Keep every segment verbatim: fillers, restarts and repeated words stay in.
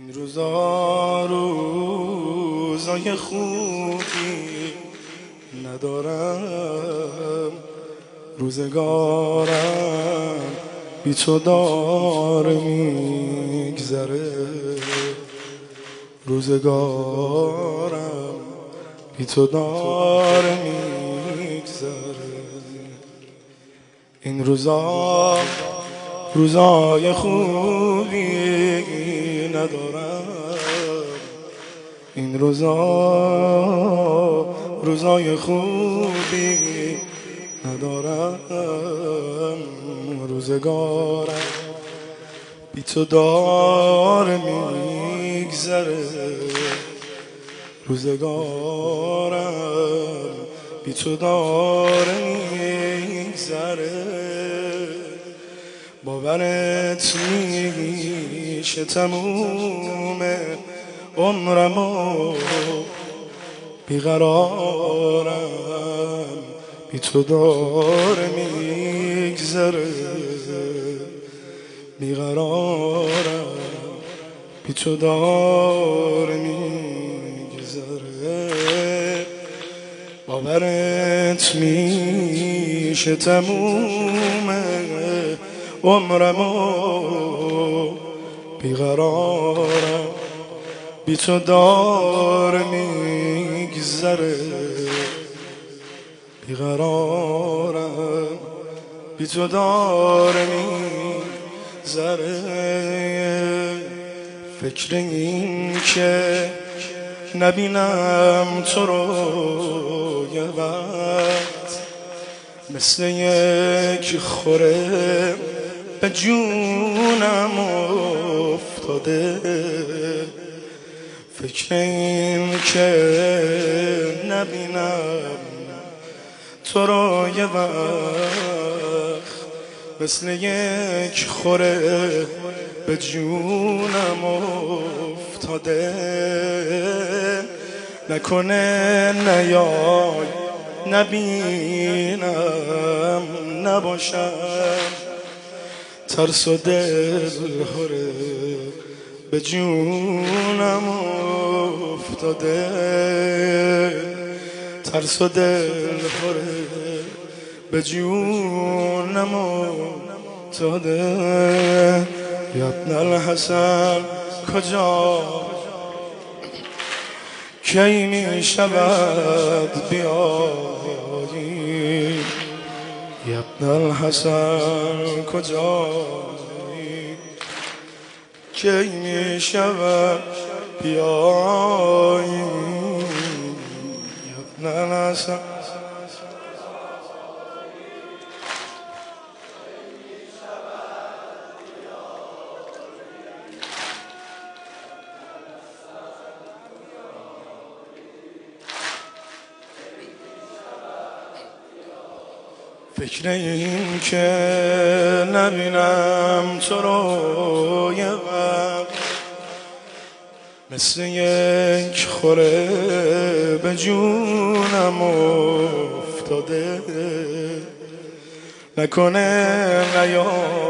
این روزا روزای خوبی ندارم، روزگارم بی تو داره میگذره، روزگارم بی تو داره میگذره. این روزا روزای خوبی ندارم، این روزا روزای خوبی ندارم، روزگارم بی تو داره میگذره، روزگارم بی تو داره میگذره. باورت میشه تموم عمرمو بیقرارم بی تو داره میگذره، بیقرارم بی تو داره میگذره. باورت میشه تموم عمرمو بیقرارم بی تو داره میگذره، بیقرارم بی تو داره میگذره. فکر این که نبینم تو رو یه وقت مثل یک خوره به جونم افتاده. فکر این که نبینم تو رو یه وقت مثل یک خوره به جونم افتاده. نکنه نیای نبینم نباشم، ترس و دل هره به جونم افتاده، ترس و دل هره به جونم افتاده. یا ابن الحسن کجا کی می شود بیایی، یا ابن الحسن کجایی کی می شود بیایی، یا ابن الحسن فکر این که نبینم تو رو یه وقت مثل یک خوره به جونم افتاده. نکنه نیا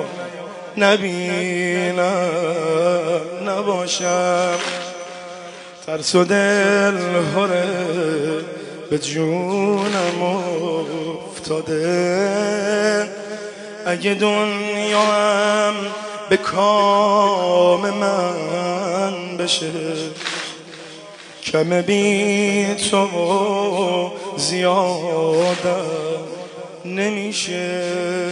نبینم نباشم، ترس و دل هره به جونم افتاده. اگه دنیا هم به کام من بشه، کم بی تو زیادم نمیشه.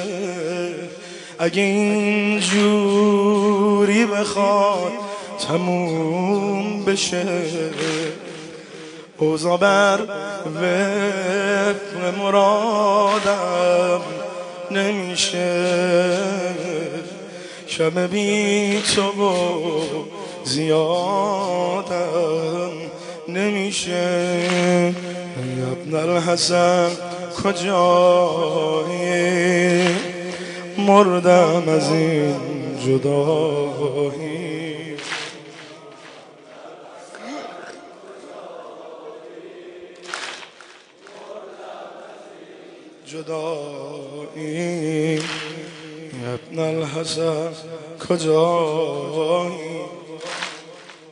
اگه اینجوری بخواد تموم بشه، اوضاع بر وفق مرادم نمیشه. شب بی تو زیادم نمیشه. یا ابن الحسن کجایی مردم از این جدایی. جدایی ابن الحسن کجایی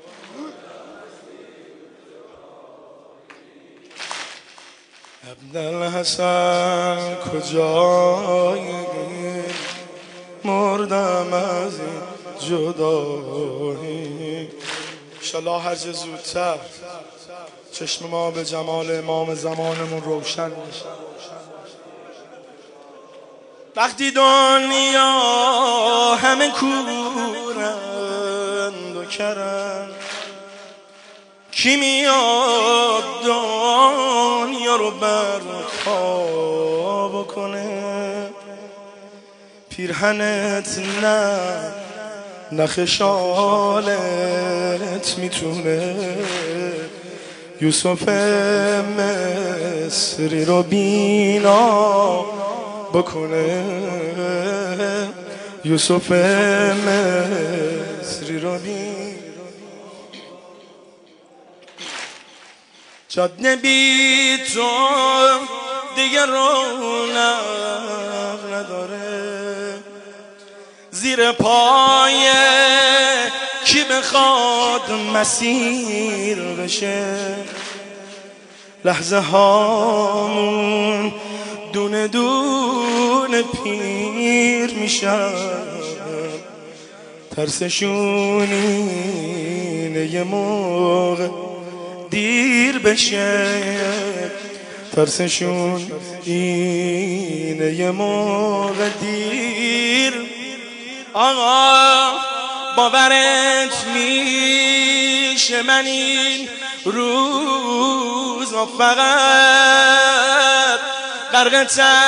عبدالحسن کجایی مردم از این جدایی. انشالله هر چه زودتر چشم ما به جمال امام زمانمون روشن میشه. وقتی دنیا همه کورند و کرند، کی میاد دنیا رو برپا بکنه؟ پیرهنت نه نخ شالت میتونه یوسف مصری رو بینا بکنه. یوسف مصری رو بینا. جاده بی تو دیگه رونق نداره، زیر پای کی بخواد مسیر بشه؟ لحظه هامون دونه دونه پیر میشن، ترسشون اینه یه موقع دیر بشه. ترسشون اینه یه موقع دیر. آقا باورت میشه من این روز فقط غرق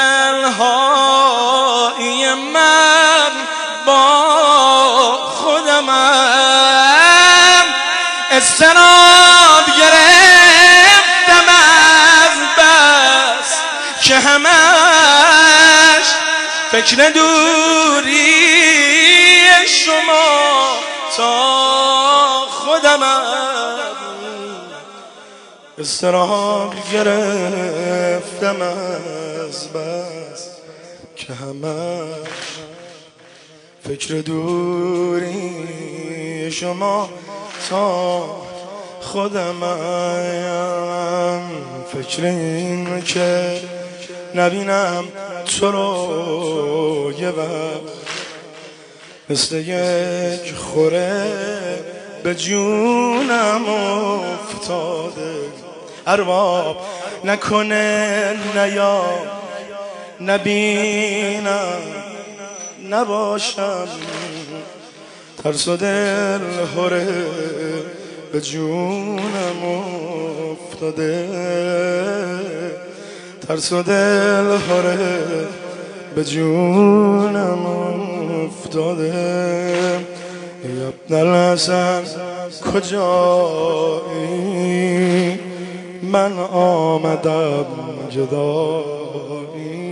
تنهایی من با خودمم، اضطراب گرفتم از بس که همش فکر دوری شما تا خودمم. اضطراب گرفتم از بس که همش فکر دوری شما تا خودمم. فکر این که نبینم تو رو یه وقت مثل یک خوره به جونم افتاده. ارباب نکنه نیا نبینم نباشم، ترس و دل هره به جونم افتاده. ترس و دل هره به جونم افتاده. ای عبدالحسن کجایی من آمدم جدایی.